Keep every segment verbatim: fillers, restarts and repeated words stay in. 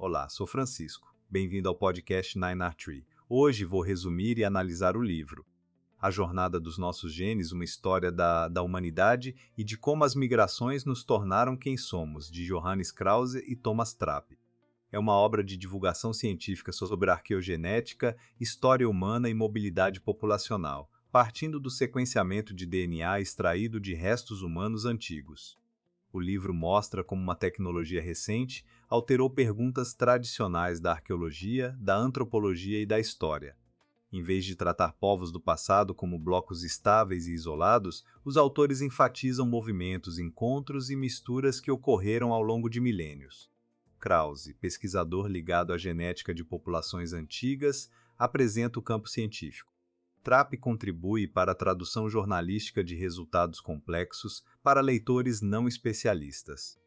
Olá, sou Francisco. Bem-vindo ao podcast Nine R Tree. Hoje vou resumir e analisar o livro A Jornada dos Nossos Genes, uma história da, da humanidade e de como as migrações nos tornaram quem somos, de Johannes Krause e Thomas Trapp. É uma obra de divulgação científica sobre arqueogenética, história humana e mobilidade populacional, partindo do sequenciamento de D N A extraído de restos humanos antigos. O livro mostra como uma tecnologia recente alterou perguntas tradicionais da arqueologia, da antropologia e da história. Em vez de tratar povos do passado como blocos estáveis e isolados, os autores enfatizam movimentos, encontros e misturas que ocorreram ao longo de milênios. Krause, pesquisador ligado à genética de populações antigas, apresenta o campo científico. Trapp contribui para a tradução jornalística de resultados complexos para leitores não especialistas.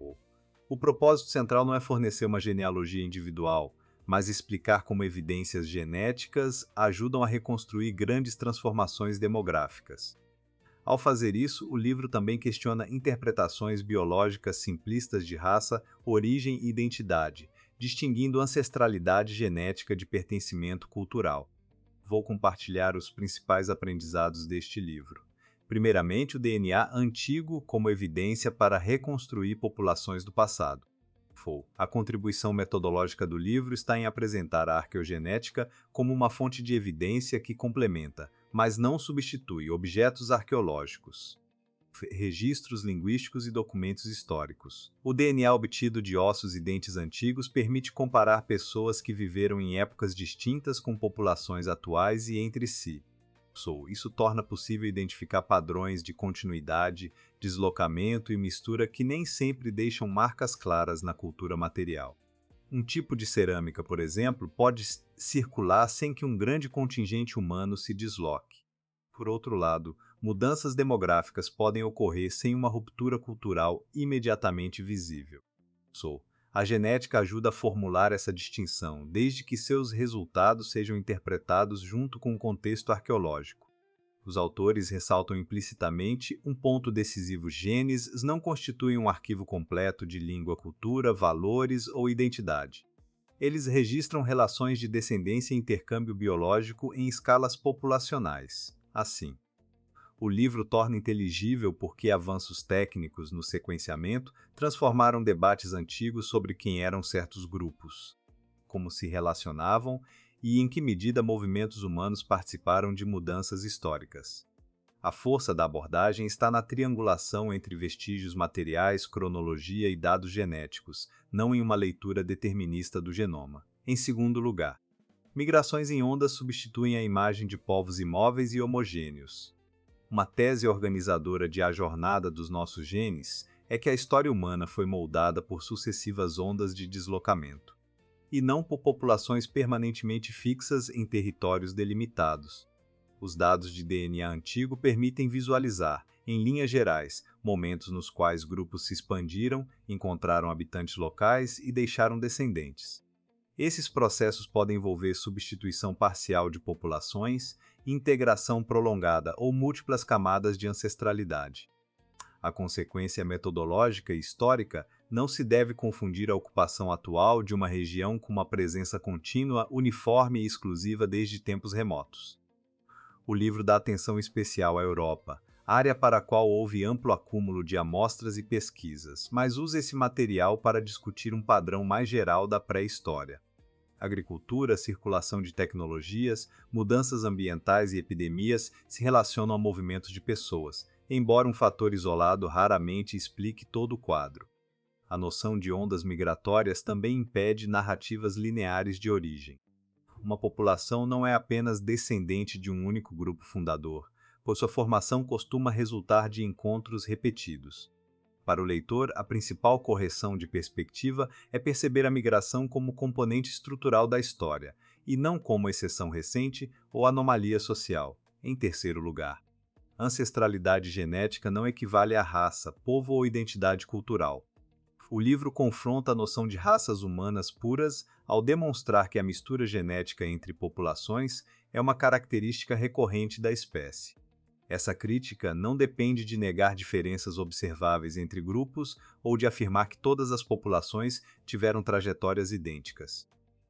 O propósito central não é fornecer uma genealogia individual, mas explicar como evidências genéticas ajudam a reconstruir grandes transformações demográficas. Ao fazer isso, o livro também questiona interpretações biológicas simplistas de raça, origem e identidade, distinguindo ancestralidade genética de pertencimento cultural. Vou compartilhar os principais aprendizados deste livro. Primeiramente, o D N A antigo como evidência para reconstruir populações do passado. A contribuição metodológica do livro está em apresentar a arqueogenética como uma fonte de evidência que complementa, mas não substitui, objetos arqueológicos, registros linguísticos e documentos históricos. O D N A obtido de ossos e dentes antigos permite comparar pessoas que viveram em épocas distintas com populações atuais e entre si. Isso torna possível identificar padrões de continuidade, deslocamento e mistura que nem sempre deixam marcas claras na cultura material. Um tipo de cerâmica, por exemplo, pode circular sem que um grande contingente humano se desloque. Por outro lado, mudanças demográficas podem ocorrer sem uma ruptura cultural imediatamente visível. A genética ajuda a formular essa distinção, desde que seus resultados sejam interpretados junto com o contexto arqueológico. Os autores ressaltam implicitamente um ponto decisivo: genes não constituem um arquivo completo de língua, cultura, valores ou identidade. Eles registram relações de descendência e intercâmbio biológico em escalas populacionais. Assim, o livro torna inteligível porque avanços técnicos no sequenciamento transformaram debates antigos sobre quem eram certos grupos, como se relacionavam e em que medida movimentos humanos participaram de mudanças históricas. A força da abordagem está na triangulação entre vestígios materiais, cronologia e dados genéticos, não em uma leitura determinista do genoma. Em segundo lugar, migrações em ondas substituem a imagem de povos imóveis e homogêneos. Uma tese organizadora de A Jornada dos Nossos Genes é que a história humana foi moldada por sucessivas ondas de deslocamento, e não por populações permanentemente fixas em territórios delimitados. Os dados de D N A antigo permitem visualizar, em linhas gerais, momentos nos quais grupos se expandiram, encontraram habitantes locais e deixaram descendentes. Esses processos podem envolver substituição parcial de populações, integração prolongada ou múltiplas camadas de ancestralidade. A consequência metodológica e histórica não se deve confundir a ocupação atual de uma região com uma presença contínua, uniforme e exclusiva desde tempos remotos. O livro dá atenção especial à Europa, área para a qual houve amplo acúmulo de amostras e pesquisas, mas usa esse material para discutir um padrão mais geral da pré-história. Agricultura, circulação de tecnologias, mudanças ambientais e epidemias se relacionam a movimentos de pessoas, embora um fator isolado raramente explique todo o quadro. A noção de ondas migratórias também impede narrativas lineares de origem. Uma população não é apenas descendente de um único grupo fundador, pois sua formação costuma resultar de encontros repetidos. Para o leitor, a principal correção de perspectiva é perceber a migração como componente estrutural da história, e não como exceção recente ou anomalia social. Em terceiro lugar, ancestralidade genética não equivale a raça, povo ou identidade cultural. O livro confronta a noção de raças humanas puras ao demonstrar que a mistura genética entre populações é uma característica recorrente da espécie. Essa crítica não depende de negar diferenças observáveis entre grupos ou de afirmar que todas as populações tiveram trajetórias idênticas.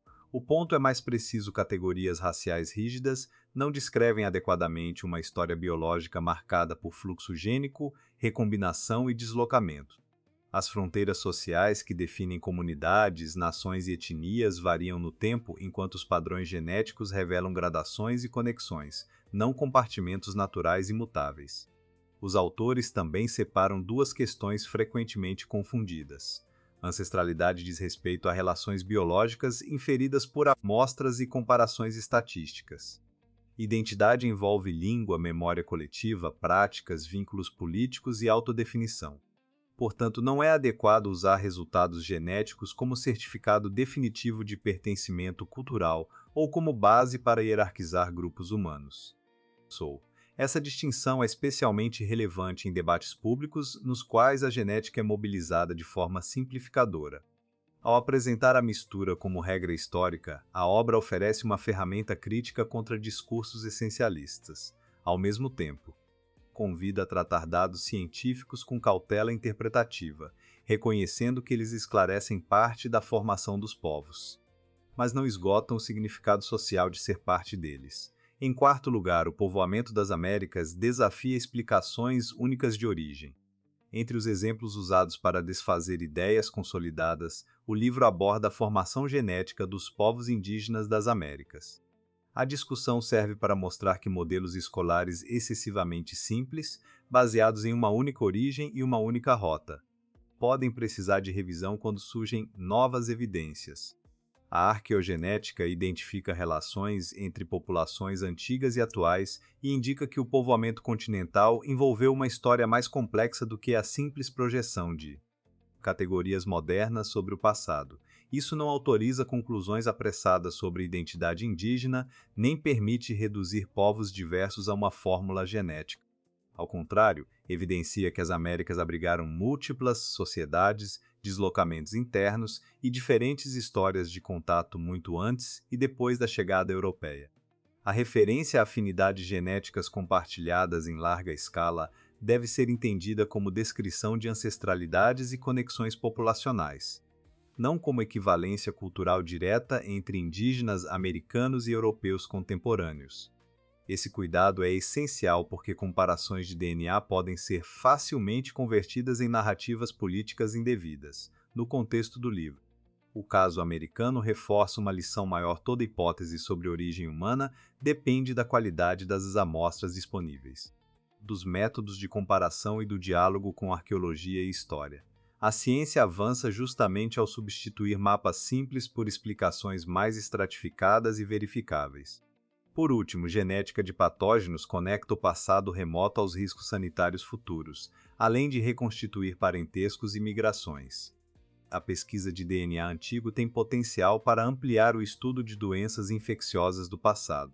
O ponto é mais preciso: categorias raciais rígidas não descrevem adequadamente uma história biológica marcada por fluxo gênico, recombinação e deslocamento. As fronteiras sociais que definem comunidades, nações e etnias variam no tempo, enquanto os padrões genéticos revelam gradações e conexões, não compartimentos naturais imutáveis. Os autores também separam duas questões frequentemente confundidas. Ancestralidade diz respeito a relações biológicas inferidas por amostras e comparações estatísticas. Identidade envolve língua, memória coletiva, práticas, vínculos políticos e autodefinição. Portanto, não é adequado usar resultados genéticos como certificado definitivo de pertencimento cultural ou como base para hierarquizar grupos humanos. Sou. Essa distinção é especialmente relevante em debates públicos nos quais a genética é mobilizada de forma simplificadora. Ao apresentar a mistura como regra histórica, a obra oferece uma ferramenta crítica contra discursos essencialistas. Ao mesmo tempo, convida a tratar dados científicos com cautela interpretativa, reconhecendo que eles esclarecem parte da formação dos povos, mas não esgotam o significado social de ser parte deles. Em quarto lugar, o povoamento das Américas desafia explicações únicas de origem. Entre os exemplos usados para desfazer ideias consolidadas, o livro aborda a formação genética dos povos indígenas das Américas. A discussão serve para mostrar que modelos escolares excessivamente simples, baseados em uma única origem e uma única rota, podem precisar de revisão quando surgem novas evidências. A arqueogenética identifica relações entre populações antigas e atuais e indica que o povoamento continental envolveu uma história mais complexa do que a simples projeção de categorias modernas sobre o passado. Isso não autoriza conclusões apressadas sobre identidade indígena, nem permite reduzir povos diversos a uma fórmula genética. Ao contrário, evidencia que as Américas abrigaram múltiplas sociedades, deslocamentos internos e diferentes histórias de contato muito antes e depois da chegada europeia. A referência a afinidades genéticas compartilhadas em larga escala deve ser entendida como descrição de ancestralidades e conexões populacionais, não como equivalência cultural direta entre indígenas americanos e europeus contemporâneos. Esse cuidado é essencial porque comparações de D N A podem ser facilmente convertidas em narrativas políticas indevidas. No contexto do livro, o caso americano reforça uma lição maior: toda hipótese sobre origem humana depende da qualidade das amostras disponíveis, dos métodos de comparação e do diálogo com arqueologia e história. A ciência avança justamente ao substituir mapas simples por explicações mais estratificadas e verificáveis. Por último, genética de patógenos conecta o passado remoto aos riscos sanitários futuros, além de reconstituir parentescos e migrações. A pesquisa de D N A antigo tem potencial para ampliar o estudo de doenças infecciosas do passado.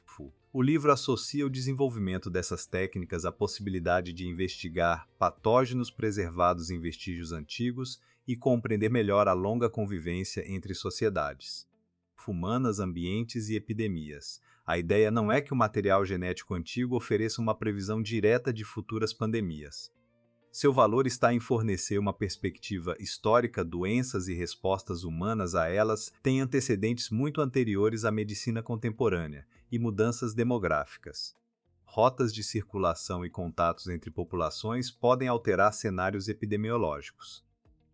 O livro associa o desenvolvimento dessas técnicas à possibilidade de investigar patógenos preservados em vestígios antigos e compreender melhor a longa convivência entre sociedades humanas, ambientes e epidemias. A ideia não é que o material genético antigo ofereça uma previsão direta de futuras pandemias. Seu valor está em fornecer uma perspectiva histórica. Doenças e respostas humanas a elas têm antecedentes muito anteriores à medicina contemporânea e mudanças demográficas. Rotas de circulação e contatos entre populações podem alterar cenários epidemiológicos.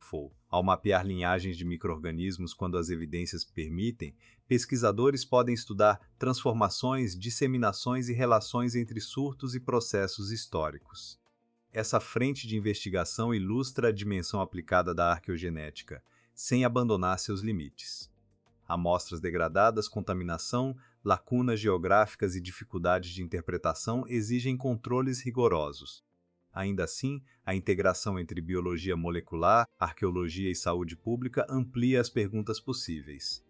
Ao mapear linhagens de micro-organismos quando as evidências permitem, pesquisadores podem estudar transformações, disseminações e relações entre surtos e processos históricos. Essa frente de investigação ilustra a dimensão aplicada da arqueogenética, sem abandonar seus limites. Amostras degradadas, contaminação, lacunas geográficas e dificuldades de interpretação exigem controles rigorosos. Ainda assim, a integração entre biologia molecular, arqueologia e saúde pública amplia as perguntas possíveis.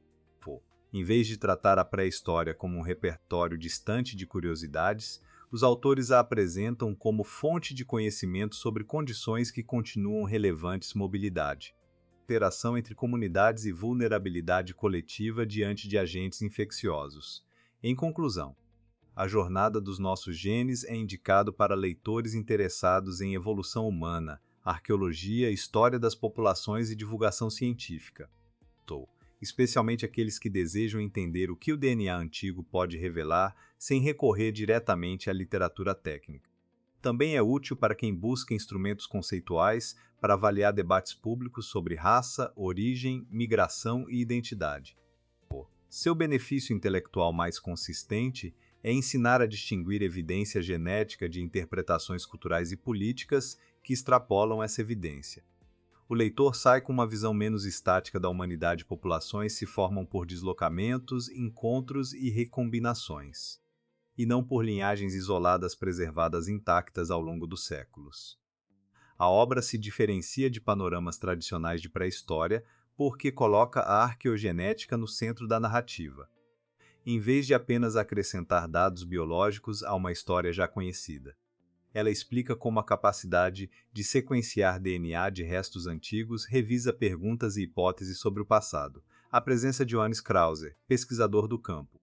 Em vez de tratar a pré-história como um repertório distante de curiosidades, os autores a apresentam como fonte de conhecimento sobre condições que continuam relevantes: mobilidade, interação entre comunidades e vulnerabilidade coletiva diante de agentes infecciosos. Em conclusão, A Jornada dos Nossos Genes é indicado para leitores interessados em evolução humana, arqueologia, história das populações e divulgação científica. Tô. Especialmente aqueles que desejam entender o que o D N A antigo pode revelar sem recorrer diretamente à literatura técnica. Também é útil para quem busca instrumentos conceituais para avaliar debates públicos sobre raça, origem, migração e identidade. Seu benefício intelectual mais consistente é ensinar a distinguir evidência genética de interpretações culturais e políticas que extrapolam essa evidência. O leitor sai com uma visão menos estática da humanidade e populações se formam por deslocamentos, encontros e recombinações, e não por linhagens isoladas preservadas intactas ao longo dos séculos. A obra se diferencia de panoramas tradicionais de pré-história porque coloca a arqueogenética no centro da narrativa, em vez de apenas acrescentar dados biológicos a uma história já conhecida. Ela explica como a capacidade de sequenciar D N A de restos antigos revisa perguntas e hipóteses sobre o passado. A presença de Johannes Krause, pesquisador do campo,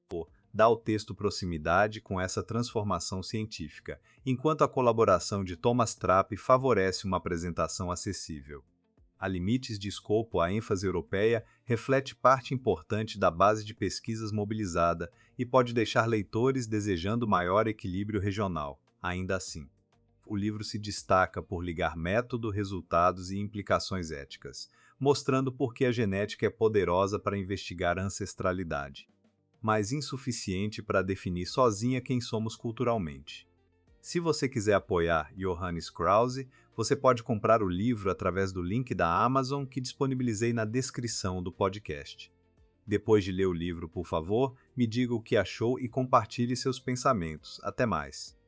dá ao texto proximidade com essa transformação científica, enquanto a colaboração de Thomas Trapp favorece uma apresentação acessível. A limites de escopo, a ênfase europeia reflete parte importante da base de pesquisas mobilizada e pode deixar leitores desejando maior equilíbrio regional. Ainda assim, o livro se destaca por ligar método, resultados e implicações éticas, mostrando por que a genética é poderosa para investigar a ancestralidade, mas insuficiente para definir sozinha quem somos culturalmente. Se você quiser apoiar Johannes Krause, você pode comprar o livro através do link da Amazon que disponibilizei na descrição do podcast. Depois de ler o livro, por favor, me diga o que achou e compartilhe seus pensamentos. Até mais!